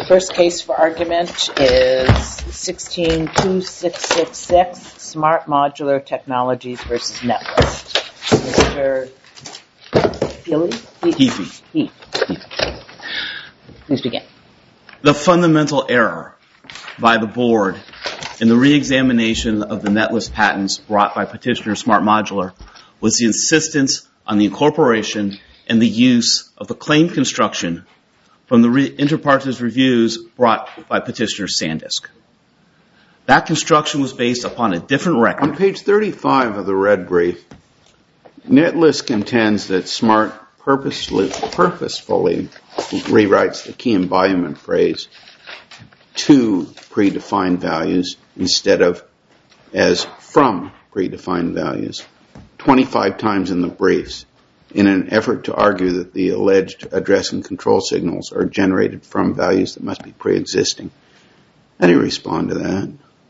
The first case for argument is 16-2666, Smart Modular Technologies versus Netlist. Mr. Heafy. Please begin. The fundamental error by the board in the re-examination of the Netlist patents brought by petitioner Smart Modular was the insistence on the incorporation and the use of the claim construction from the inter partes reviews brought by petitioner Sandisk. That construction was based upon a different record. On page 35 of the red brief, Netlist contends that Smart purposefully rewrites the key embodiment phrase to predefined values instead of as from predefined values 25 times in the briefs in an effort to argue that the alleged address and control signals are generated from values that must be pre-existing. How do you respond to that?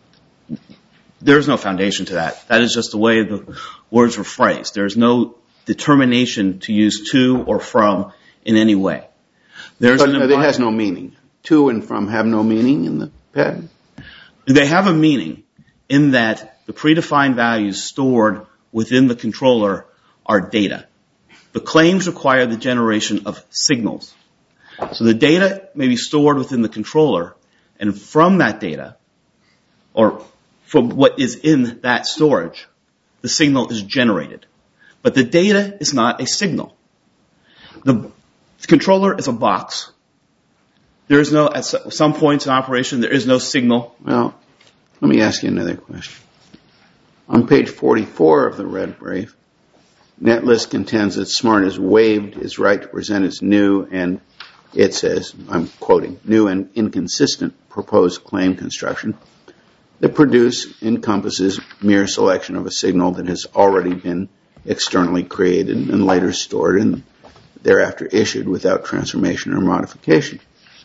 There is no foundation to that. That is just the way the words were phrased. There is no determination to use to or from in any way. But it has no meaning. To and from have no meaning in the patent? They have a meaning in that the predefined values stored within the controller are data. The claims require the generation of signals. So the data may be stored within the controller, and from that data, or from what is in that storage, the signal is generated. But the data is not a signal. The controller is a box. There is no, at some points in operation, there is no signal. Well, let me ask you another question. On page 44 of the red brief, Netlist contends that Smart has waived its right to present its new and, it says, I'm quoting, new and inconsistent proposed claim construction that encompasses mere selection of a signal that has already been externally created and later stored and thereafter issued without transformation or modification.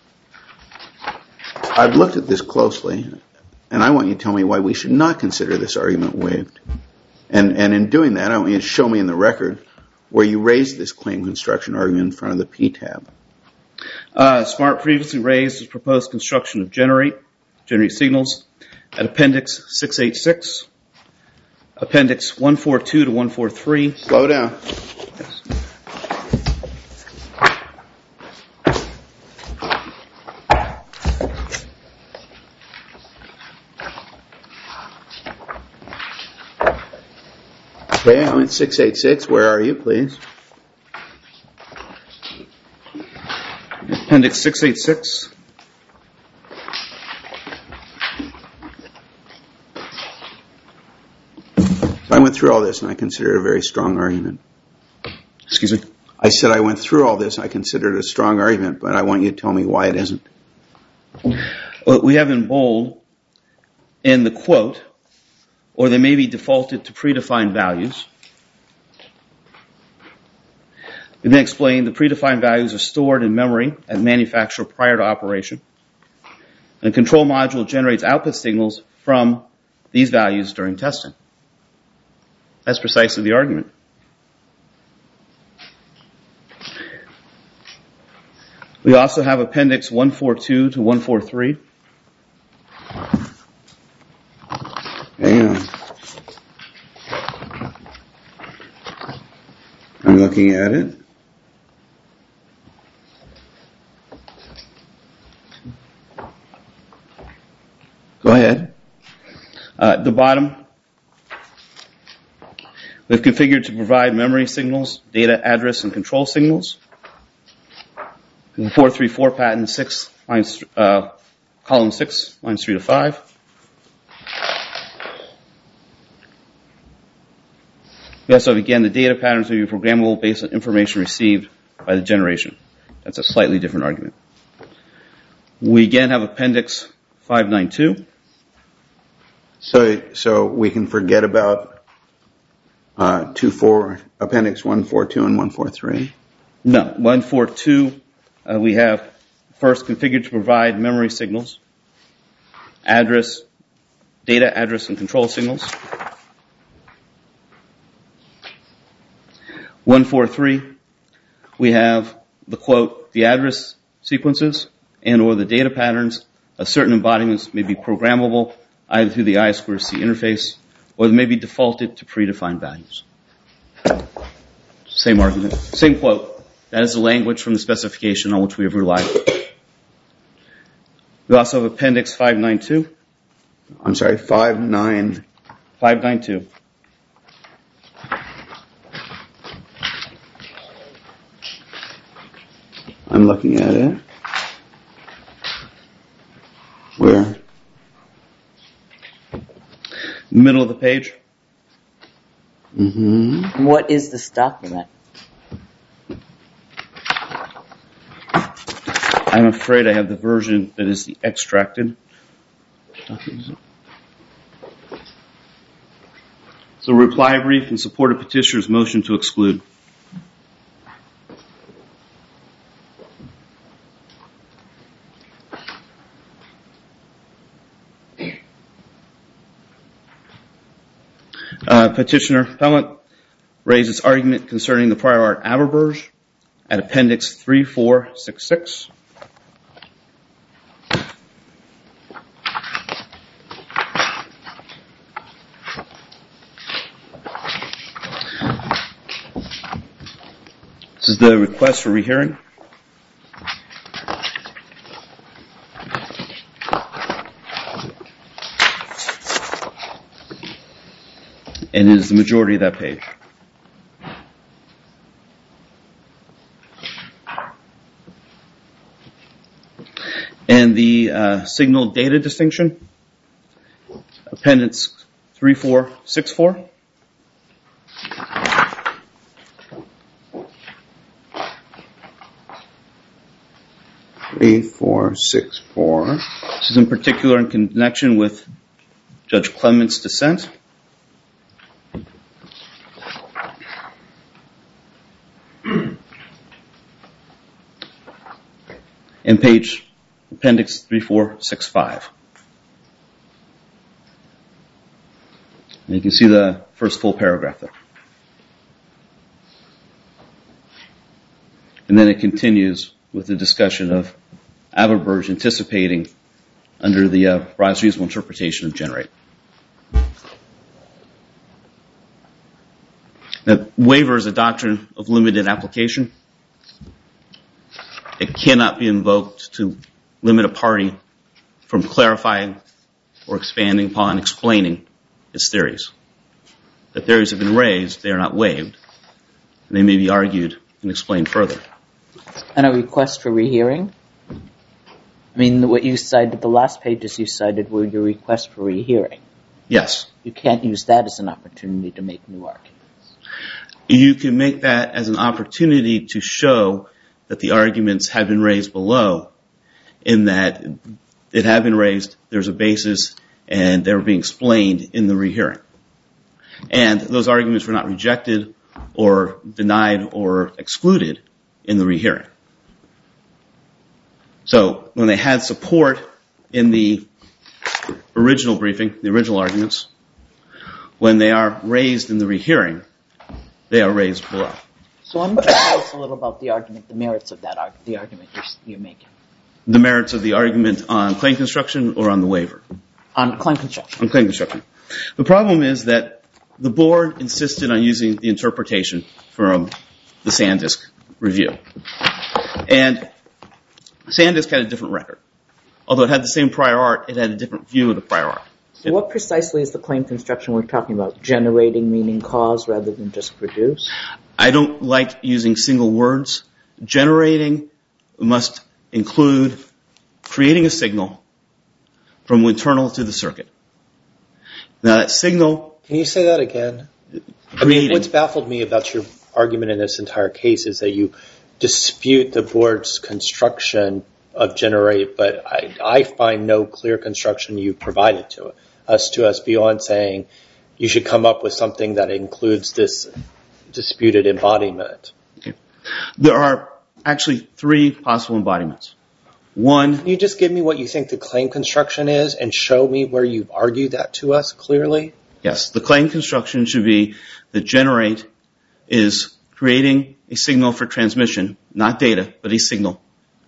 I've looked at this closely, and I want you to tell me why we should not consider this argument waived. And in doing that, I want you to show me in the record where you raised this claim construction argument in front of the PTAB. Smart previously raised its proposed construction of generate signals at Appendix 686, Appendix 142 to 143. Slow down. Yes. Okay, I'm at 686. Where are you, please? Appendix 686. So I went through all this and I consider it a very strong argument. Excuse me? I said I went through all this and I consider it a strong argument, but I want you to tell me why it isn't. Well, we have in bold in the quote, or they may be defaulted to predefined values. We then explain the predefined values are stored in memory at manufacture prior to operation. And the control module generates output signals from these values during testing. That's precisely the argument. We also have Appendix 142 to 143. Hang on. I'm looking at it. Go ahead. At the bottom, we've configured to provide memory signals, data address, and control signals. In the 434 patent, column 6, lines 3 to 5. We also have, again, the data patterns will be programmable based on information received by the generation. That's a slightly different argument. We, again, have Appendix 592. So we can forget about Appendix 142 and 143? No. 142, we have first configured to provide memory signals, data address, and control signals. 143, we have the quote, the address sequences and or the data patterns of certain embodiments may be programmable either through the I2C interface or they may be defaulted to predefined values. Same argument, same quote. That is the language from the specification on which we have relied. We also have Appendix 592. I'm sorry, 592. I'm looking at it. Where? Middle of the page. Mm-hmm. What is this document? I'm afraid I have the version that is the extracted. So reply brief in support of petitioner's motion to exclude. Petitioner appellant raised its argument concerning the prior art Averberge at Appendix 3466. This is the request for rehearing. And it is the majority of that page. And the signal data distinction, Appendix 3464. This is in particular in connection with Judge Clement's dissent. And page Appendix 3465. And you can see the first full paragraph there. And then it continues with the discussion of Averberge anticipating under the broadest reasonable interpretation of generate. Now, waiver is a doctrine of limited application. It cannot be invoked to limit a party from clarifying or expanding upon explaining its theories. The theories have been raised, they are not waived. They may be argued and explained further. And a request for rehearing? I mean, what you cited, the last pages you cited were your request for rehearing. Yes. You can't use that as an opportunity to make new arguments. You can make that as an opportunity to show that the arguments have been raised below, in that it had been raised, there's a basis, and they were being explained in the rehearing. And those arguments were not rejected or denied or excluded in the rehearing. So when they had support in the original briefing, the original arguments, when they are raised in the rehearing, they are raised below. So I'm going to tell us a little about the argument, the merits of that the argument you're making. The merits of the argument on claim construction or on the waiver? On claim construction. On claim construction. The problem is that the board insisted on using the interpretation from the SanDisk review. And SanDisk had a different record. Although it had the same prior art, it had a different view of the prior art. So what precisely is the claim construction we're talking about? Generating meaning cause rather than just produce? I don't like using single words. Generating must include creating a signal from internal to the circuit. Now that signal... Can you say that again? I mean, what's baffled me about your argument in this entire case is that you dispute the board's construction of generate, but I find no clear construction you provided to us beyond saying you should come up with something that includes this disputed embodiment. Okay. There are actually three possible embodiments. One... Can you just give me what you think the claim construction is and show me where you've argued that to us clearly? Yes. The claim construction should be that generate is creating a signal for transmission, not data, but a signal,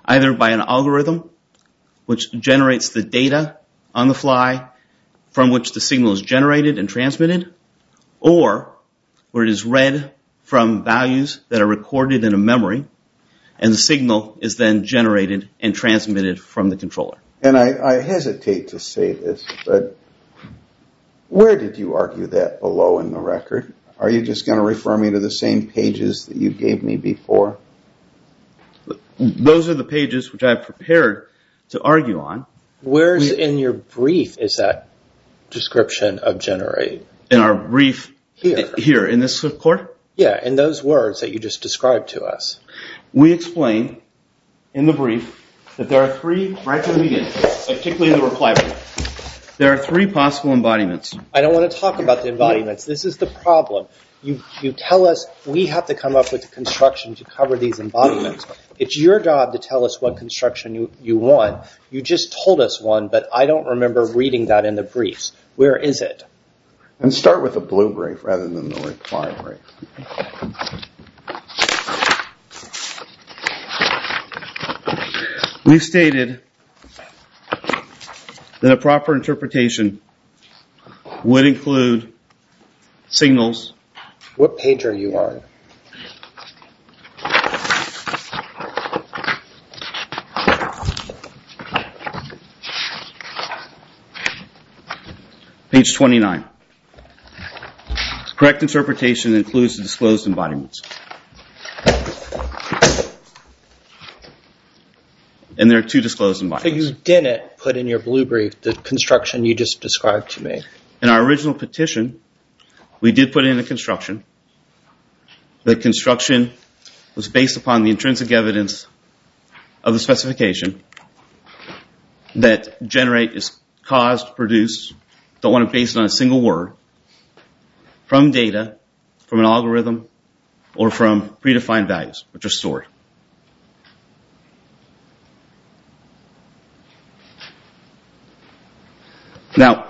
either by an algorithm which generates the data on the fly from which the signal is generated and transmitted, or where it is read from values that are recorded in a memory, and the signal is then generated and transmitted from the controller. And I hesitate to say this, but where did you argue that below in the record? Are you just going to refer me to the same pages that you gave me before? Those are the pages which I've prepared to argue on. Where's in your brief is that description of generate? In our brief Here in this court? Yeah, in those words that you just described to us. We explain in the brief that there are three, right from the beginning, particularly in the reply brief, there are three possible embodiments. I don't want to talk about the embodiments. This is the problem. You tell us we have to come up with a construction to cover these embodiments. It's your job to tell us what construction you want. You just told us one, but I don't remember reading that in the briefs. Where is it? And start with the blue brief rather than the reply brief. We've stated that a proper interpretation would include signals. What page are you on? Page 29. Correct interpretation includes the disclosed embodiments. And there are two disclosed embodiments. So you didn't put in your blue brief the construction you just described to me. In our original petition, we did put in a construction. The construction was based upon the intrinsic evidence of the specification that generate is caused, produced, don't want to base it on a single word, from data, from an algorithm, or from predefined values, which are stored. Now,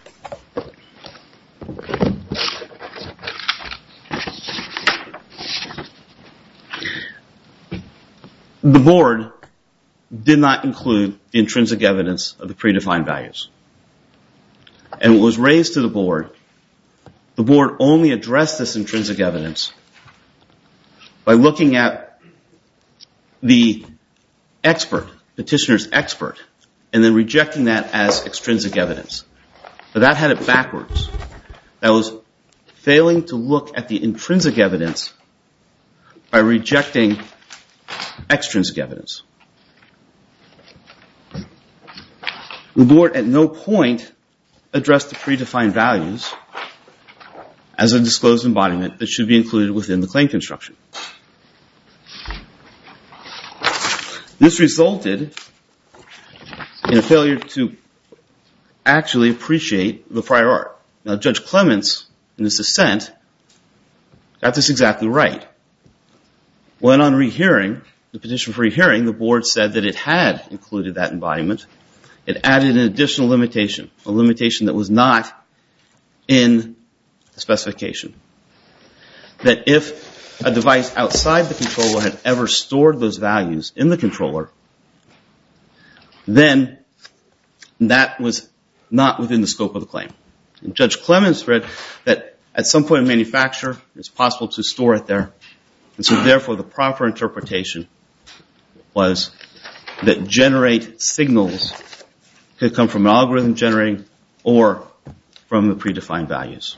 the board did not include the intrinsic evidence of the predefined values. And what was raised to the board only addressed this intrinsic evidence by looking at the expert, petitioner's expert, and then rejecting that as extrinsic evidence. But that had it backwards. That was failing to look at the intrinsic evidence by rejecting extrinsic evidence. The board at no point addressed the predefined values as a disclosed embodiment that should be included within the claim construction. This resulted in a failure to actually appreciate the prior art. Now, Judge Clements, in his dissent, got this exactly right. When on rehearing, the petition for rehearing, the board said that it had included that embodiment. It added an additional limitation, a limitation that was not in the specification. That if a device outside the controller had ever stored those values in the controller, then that was not within the scope of the claim. And Judge Clements read that at some point in manufacture, it's possible to store it there. And so therefore, the proper interpretation was that generate signals could come from an algorithm generating or from the predefined values.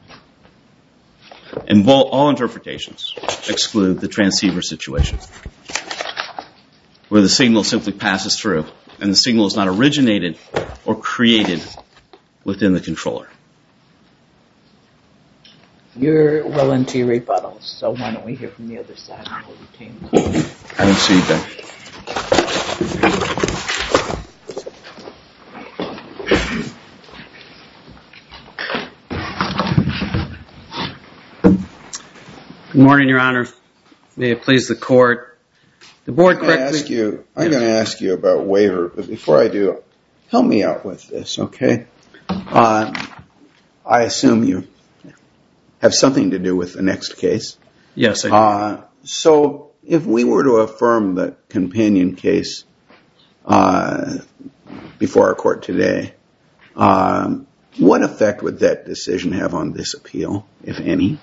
And all interpretations exclude the transceiver situation, where the signal simply passes through, and the signal is not originated or created within the controller. You're well into your rebuttals, so why don't we hear from the other side and we'll retain them. I don't see that. Good morning, Your Honor. May it please the court. The board correctly... I'm going to ask you about waiver, but before I do, help me out with this, okay? I assume you have something to do with the next case. Yes, I do. So if we were to affirm the companion case before our court today, what effect would that decision have on this appeal, if any?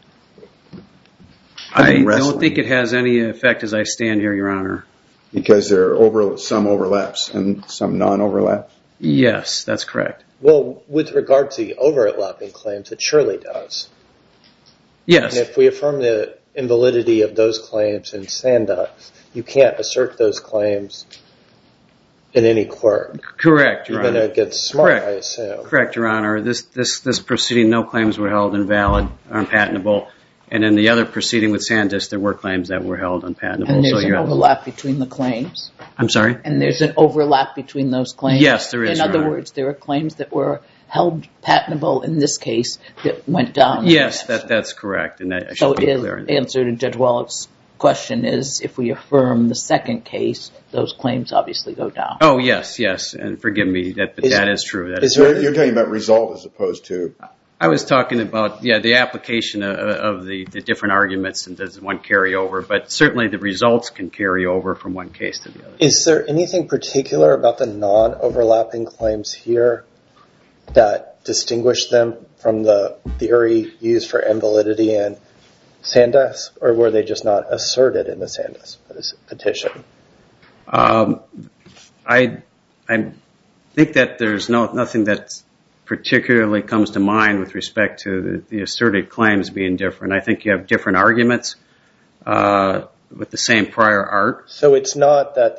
I don't think it has any effect as I stand here, Your Honor. Because there are some overlaps and some non-overlaps? Yes, that's correct. Well, with regard to the overlapping claims, it surely does. Yes. And if we affirm the invalidity of those claims in Sandesk, you can't assert those claims in any court. Correct, Your Honor. Even against Smart, I assume. Correct, Your Honor. This proceeding, no claims were held invalid or unpatentable. And in the other proceeding with Sandesk, there were claims that were held unpatentable. And there's an overlap between the claims. I'm sorry? And there's an overlap between those claims. Yes, there is, In other words, there are claims that were held patentable in this case that went down. Yes, that's correct. And that so should be clear. The answer to Judge Wallach's question is, if we affirm the second case, those claims obviously go down. Oh, yes. And forgive me, that is true. You're talking about result as opposed to... I was talking about, the application of the different arguments, and does one carry over, but certainly the results can carry over from one case to the other. Is there anything particular about the non-overlapping claims here that distinguish them from the theory used for invalidity in Sandesk, or were they just not asserted in the Sandesk petition? I think that there's nothing that's particularly comes to mind with respect to the asserted claims being different. I think you have different arguments with the same prior art. So it's not that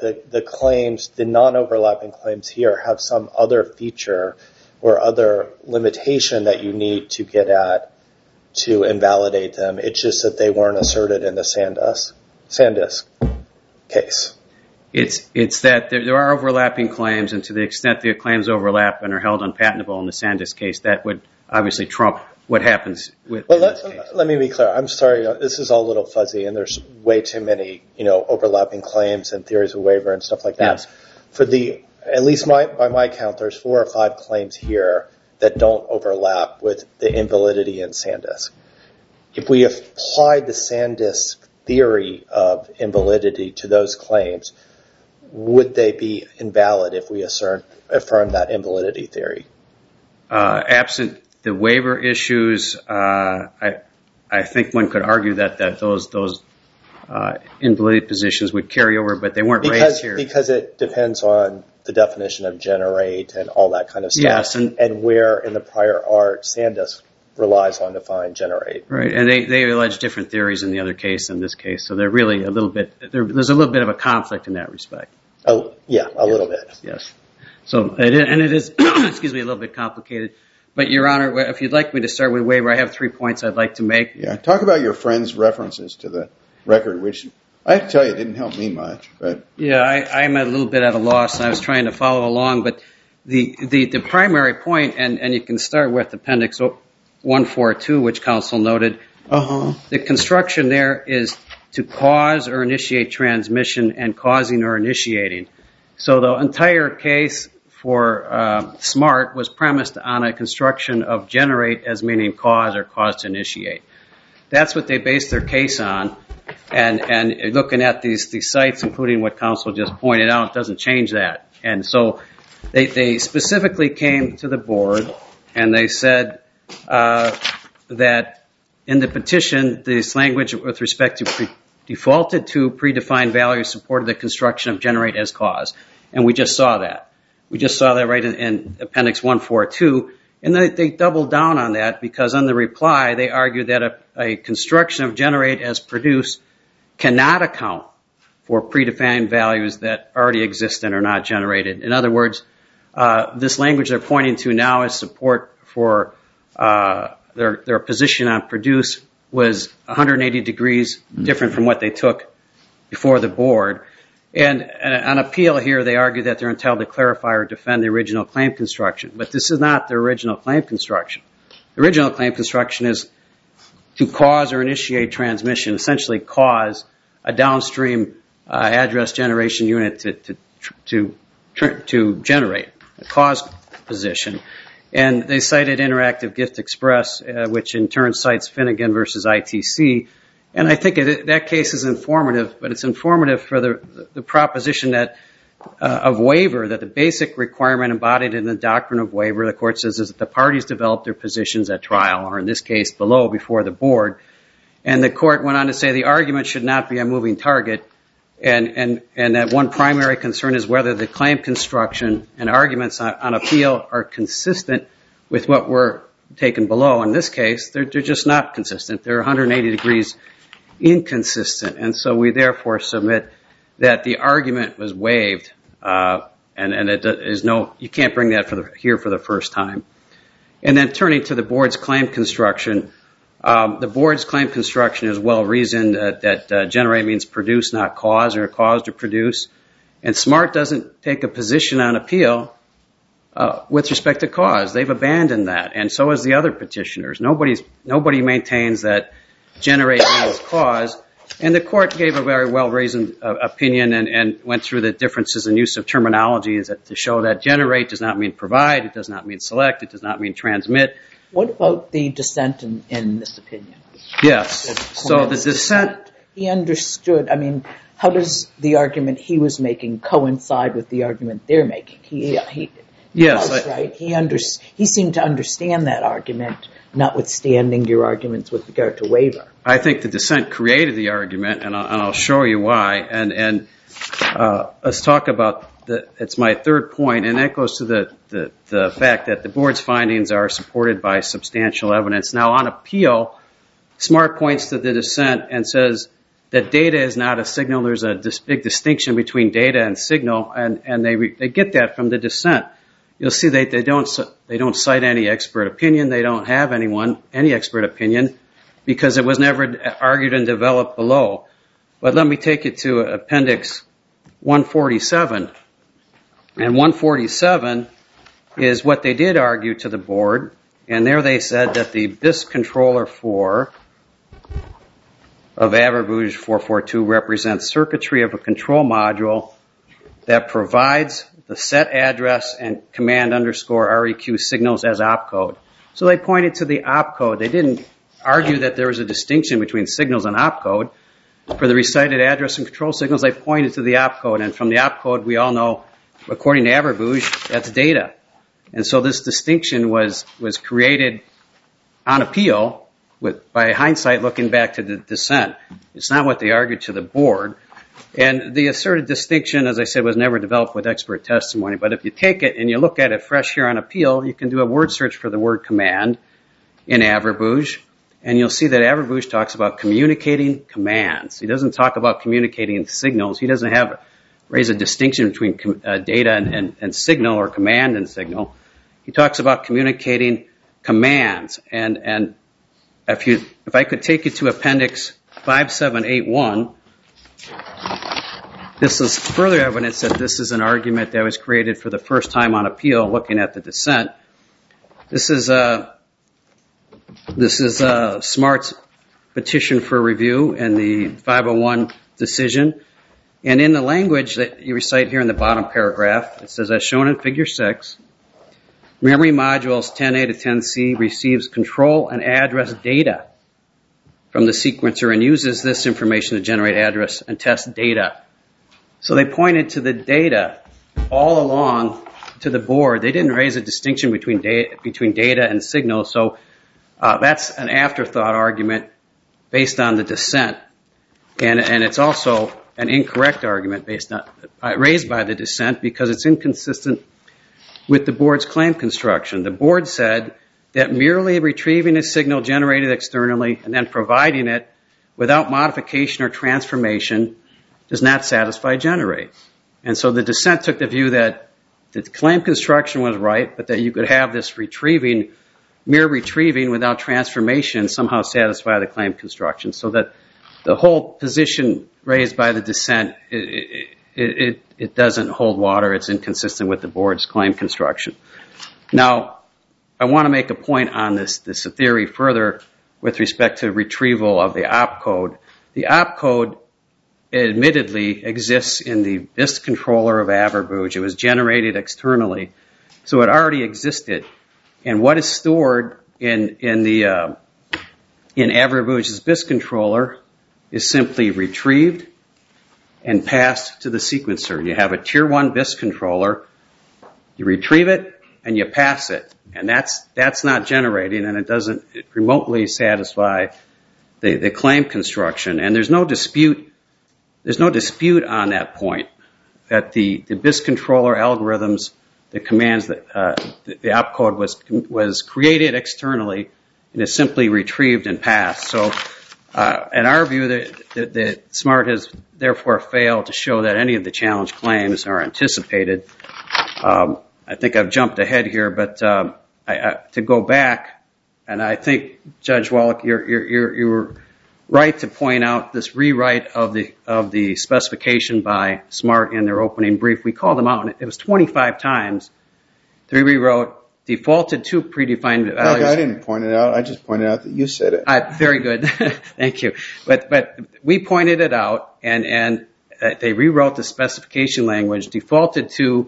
the non-overlapping claims here have some other feature or other limitation that you need to get at to invalidate them. It's just that they weren't asserted in the Sandesk case. It's that there are overlapping claims, and to the extent the claims overlap and are held unpatentable in the Sandesk case, that would obviously trump what happens with this case. Let me be clear. I'm sorry, this is all a little fuzzy, and there's way too many, overlapping claims and theories of waiver and stuff like that. Yes. At least by my count, there's 4 or 5 claims here that don't overlap with the invalidity in Sandesk. If we applied the Sandesk theory of invalidity to those claims, would they be invalid if we affirm that invalidity theory? Absent the waiver issues, I think one could argue that those invalidity positions would carry over, but they weren't raised here. Because it depends on the definition of generate and all that kind of stuff. Yes, and where in the prior art Sandesk relies on to find generate. Right, and they allege different theories in the other case than this case, so they're really there's a little bit of a conflict in that respect. Oh, yeah, a little bit. Yes. So it is excuse me, a little bit complicated. But Your Honor, if you'd like me to start with waiver, I have 3 points I'd like to make. Yeah, talk about your friend's references to the record, which I have to tell you didn't help me much. But yeah, I'm a little bit at a loss, and I was trying to follow along. But the primary point, and you can start with Appendix 142, which counsel noted. The construction there is to cause or initiate transmission and causing or initiating. So the entire case for Smart was premised on a construction of generate as meaning cause or cause to initiate. That's what they based their case on. And looking at these sites, including what counsel just pointed out, doesn't change that. And so they specifically came to the board and they said that in the petition, this language with respect to defaulted to predefined values supported the construction of generate as cause. And we just saw that. We just saw that right in Appendix 142. And they doubled down on that because on the reply, they argued that a construction of generate as produce cannot account for predefined values that already exist and are not generated. In other words, this language they're pointing to now as support for their position on produce was 180 degrees different from what they took before the board. And on appeal here, they argue that they're entitled to clarify or defend the original claim construction. But this is not the original claim construction. The original claim construction is to cause or initiate transmission, essentially cause a downstream address generation unit to generate a cause position. And they cited Interactive Gift Express, which in turn cites Finnegan versus ITC. And I think that case is informative, but it's informative for the proposition that of waiver, that the basic requirement embodied in the doctrine of waiver, the court says, is that the parties develop their positions at trial, or in this case below, before the board. And the court went on to say the argument should not be a moving target, and that one primary concern is whether the claim construction and arguments on appeal are consistent with what were taken below. In this case, they're just not consistent. They're 180 degrees inconsistent. And so we therefore submit that the argument was waived, and it is you can't bring that here for the first time. And then turning to the board's claim construction, the board's claim construction is well reasoned that generate means produce, not cause, or cause to produce. And SMART doesn't take a position on appeal with respect to cause. They've abandoned that, and so has the other petitioners. Nobody maintains that generate means cause. And the court gave a very well-reasoned opinion and went through the differences in use of terminology to show that generate does not mean provide, it does not mean select, it does not mean transmit. What about the dissent in this opinion? Yes. So the dissent... He understood, how does the argument he was making coincide with the argument they're making? Yes. Right? He seemed to understand that argument, notwithstanding your arguments with regard to waiver. I think the dissent created the argument, and I'll show you why. And let's talk about it's my third point, and that goes to the fact that the board's findings are supported by substantial evidence. Now, on appeal, SMART points to the dissent and says that data is not a signal. There's a big distinction between data and signal, and they get that from the dissent. You'll see they don't cite any expert opinion. They don't have any expert opinion, because it was never argued and developed below. But let me take you to Appendix 147. And 147 is what they did argue to the board. And there they said that the BISC controller 4 of Averbouge 442 represents circuitry of a control module that provides the set address and command underscore REQ signals as opcode. So they pointed to the opcode. They didn't argue that there was a distinction between signals and opcode. For the recited address and control signals, they pointed to the opcode. And from the opcode, we all know, according to Averbouge, that's data. And so this distinction was created on appeal by hindsight looking back to the dissent. It's not what they argued to the board. And the asserted distinction, as I said, was never developed with expert testimony. But if you take it and you look at it fresh here on appeal, you can do a word search for the word command in Averbouge. And you'll see that Averbouge talks about communicating commands. He doesn't talk about communicating signals. He doesn't raise a distinction between data and signal, or command and signal. He talks about communicating commands. And if I could take you to Appendix 5781, this is further evidence that this is an argument that was created for the first time on appeal, looking at the dissent. This is SMART's petition for review in the 501 decision. And in the language that you recite here in the bottom paragraph, it says, as shown in Figure 6, memory modules 10A to 10C receives control and address data from the sequencer and uses this information to generate address and test data. So they pointed to the data all along to the board. They didn't raise a distinction between data and signal. So that's an afterthought argument based on the dissent. And it's also an incorrect argument raised by the dissent, because it's inconsistent with the board's claim construction. The board said that merely retrieving a signal generated externally and then providing it without modification or transformation does not satisfy generate. And so the dissent took the view that the claim construction was right, but that you could have this mere retrieving without transformation somehow satisfy the claim construction. So that the whole position raised by the dissent, it doesn't hold water. It's inconsistent with the board's claim construction. Now, I want to make a point on this theory further with respect to retrieval of the opcode. The opcode admittedly exists in the BISC controller of Averbouge. It was generated externally, so it already existed. And what is stored in Averbouge's BISC controller is simply retrieved and passed to the sequencer. You have a tier 1 BIS controller, you retrieve it and you pass it, and that's not generating, and it doesn't remotely satisfy the claim construction. And there's no dispute on that point, that the BIS controller algorithms, the commands that the opcode was created externally and is simply retrieved and passed. So in our view, that SMART has therefore failed to show that any of the challenge claims are anticipated. I think I've jumped ahead here, but to go back, and I think Judge Wallach, you were right to point out this rewrite of the specification by SMART in their opening brief. We called them out, and it was 25 times. They rewrote, defaulted to predefined values. I didn't point it out. I just pointed out that you said it. Very good. Thank you. But we pointed it out, and they rewrote the specification language, defaulted to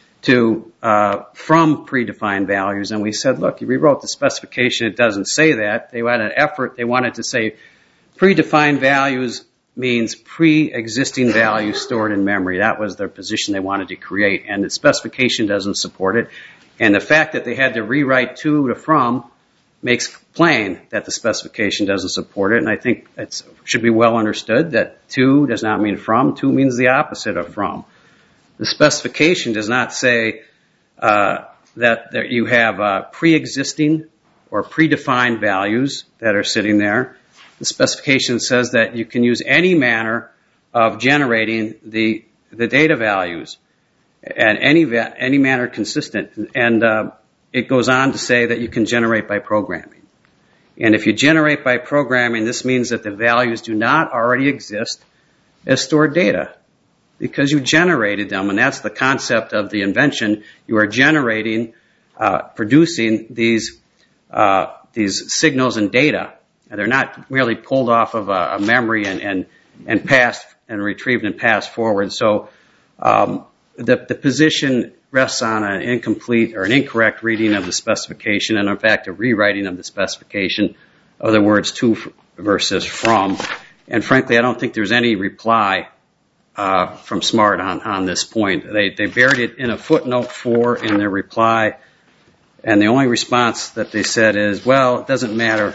from predefined values, and we said, look, you rewrote the specification. It doesn't say that. They had an effort. They wanted to say predefined values means pre-existing values stored in memory. That was their position they wanted to create, and the specification doesn't support it. And the fact that they had to rewrite to from makes plain that the specification doesn't support it, and I think it should be well understood that to does not mean from. To means the opposite of from. The specification does not say that you have pre-existing or predefined values that are sitting there. The specification says that you can use any manner of generating the data values, and any manner consistent. And it goes on to say that you can generate by programming. And if you generate by programming, this means that the values do not already exist as stored data, because you generated them, and that's the concept of the invention. You are generating, producing these signals and data. And they're not merely pulled off of a memory and passed and retrieved and passed forward. So the position rests on an incomplete or an incorrect reading of the specification, and in fact a rewriting of the specification of the words to versus from. And frankly, I don't think there's any reply from SMART on this point. They buried it in a footnote 4 in their reply, and the only response that they said is, well, it doesn't matter.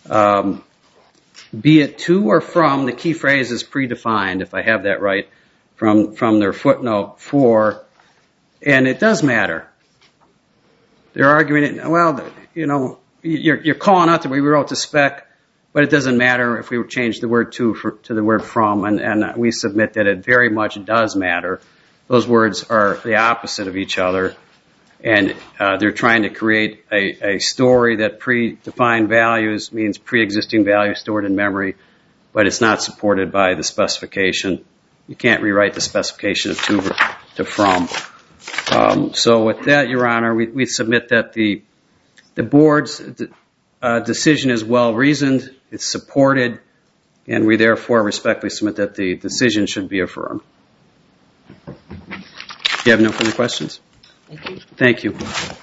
Be it to or from, the key phrase is predefined, if I have that right, from their footnote 4, and it does matter. They're arguing, well, you're calling out that we wrote the spec, but it doesn't matter if we change the word to the word from, and we submit that it very much does matter. Those words are the opposite of each other, and they're trying to create a story that predefined values means pre-existing values stored in memory, but it's not supported by the specification. You can't rewrite the specification of to from. So with that, Your Honor, we submit that the board's decision is well-reasoned, it's supported, and we therefore respectfully submit that the decision should be affirmed. Do you have no further questions? Thank you.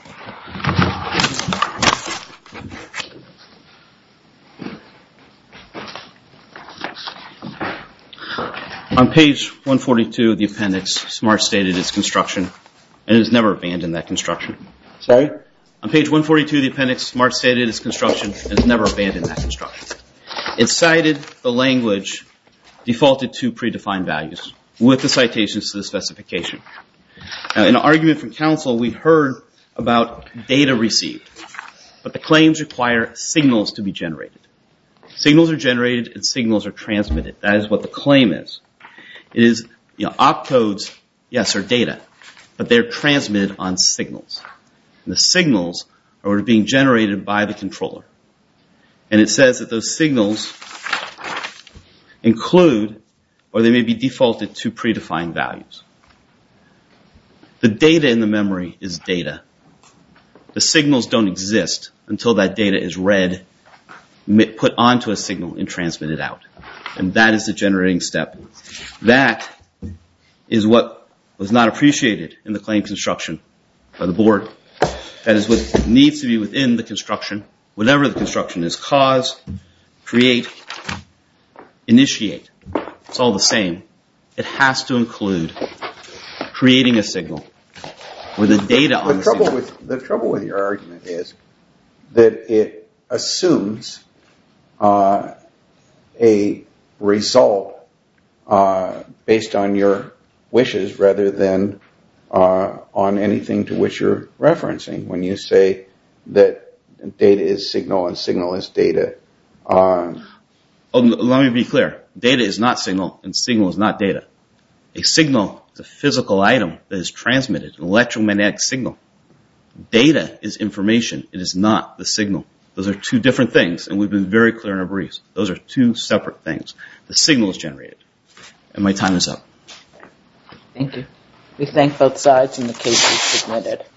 On page 142 of the appendix, SMART stated its construction, and it has never abandoned that construction. Sorry? On page 142 of the appendix, SMART stated its construction and has never abandoned that construction. It cited the language defaulted to predefined values with the citations to the specification. Now, in an argument from counsel, we heard about data received, but the claims require signals to be generated. Signals are generated and signals are transmitted. That is what the claim is. It is, opcodes, yes, are data, but they're transmitted on signals. And the signals are being generated by the controller. And it says that those signals include, or they may be defaulted to predefined values. The data in the memory is data. The signals don't exist until that data is read, put onto a signal, and transmitted out. And that is the generating step. That is what was not appreciated in the claim construction by the board. That is what needs to be within the construction. Whatever the construction is, cause, create, initiate. It's all the same. It has to include creating a signal with the data on the signal. The trouble with your argument is that it assumes a result based on your wishes rather than on anything to which you're referencing. When you say that data is signal and signal is data. Let me be clear. Data is not signal and signal is not data. A signal is a physical item that is transmitted, an electromagnetic signal. Data is information. It is not the signal. Those are two different things, and we've been very clear in our briefs. Those are two separate things. The signal is generated. And my time is up. Thank you. We thank both sides, and the case is submitted.